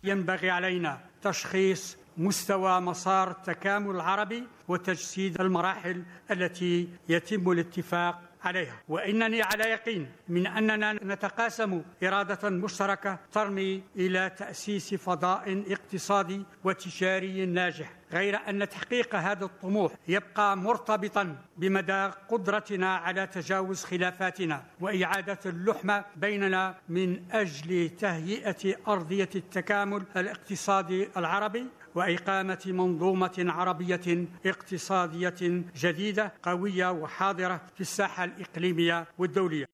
ينبغي علينا تشخيص مستوى مسار التكامل العربي وتجسيد المراحل التي يتم الاتفاق عليها، وإنني على يقين من أننا نتقاسم إرادة مشتركة ترمي إلى تأسيس فضاء اقتصادي وتجاري ناجح، غير أن تحقيق هذا الطموح يبقى مرتبطا بمدى قدرتنا على تجاوز خلافاتنا وإعادة اللحمة بيننا من أجل تهيئة أرضية التكامل الاقتصادي العربي وإقامة منظومة عربية اقتصادية جديدة قوية وحاضرة في الساحة الإقليمية والدولية.